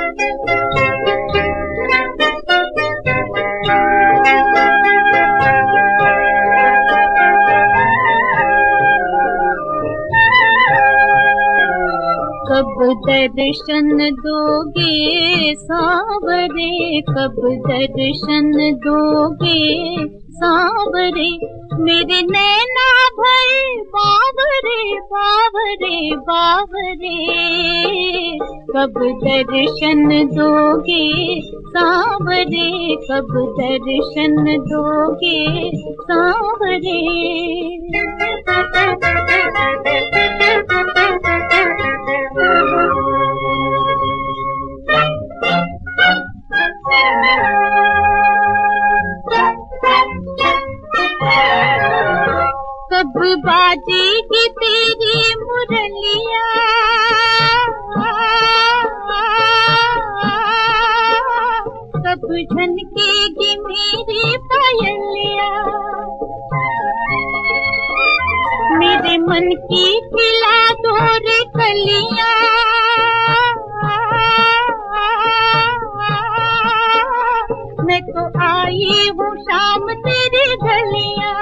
कब दर्शन दोगे सांवरे, कब दर्शन दोगे सांवरे, मेरे नैना भर बावरे बावरे बावरे। कब दर्शन दोगे सांवरे, कब दर्शन दोगे सांवरे। कब बाजेगी तेरी मुरलिया, कब झनकेगी मेरी पायलिया, मेरे मन की खिला दो रे कलियां। मैं तो आई हूँ शाम तेरी गलियां,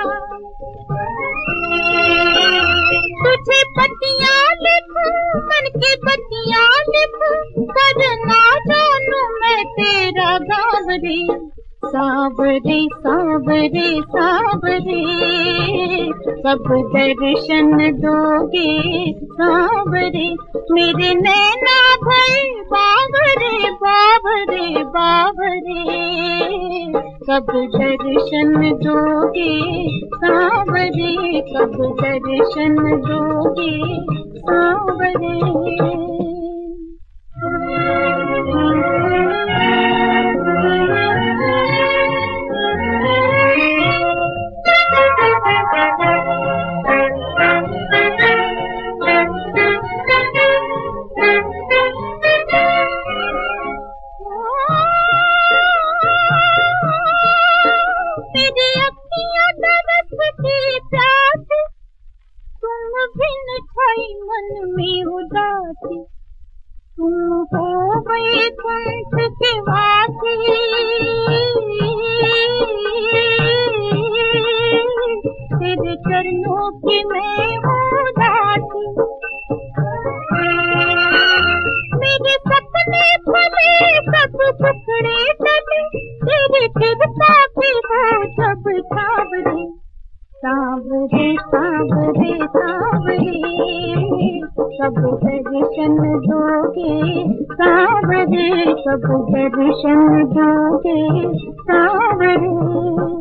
तुझे पतियां लिखूं मन की पतियां लिखूं, करना जानू मैं तेरा गावरे सांवरे सांवरे सांवरे। कब दर्शन दोगे सांवरे, मेरे नैना भर बावरे बावरे बावरे। कब दर्शन दोगे सांवरे, कब दर्शन दोगे सांवरे। मन में उदासी तुम हो गए कुंठ के वासी, तेरे चरणों की मैं उदासी। मेरे सपने भले सब टुकड़े टले, तेरे कृपा की हो सब सांवरे सांवरे सांवरे सांवरे। कब दर्शन दोगे सांवरे, कब दर्शन दोगे सांवरे।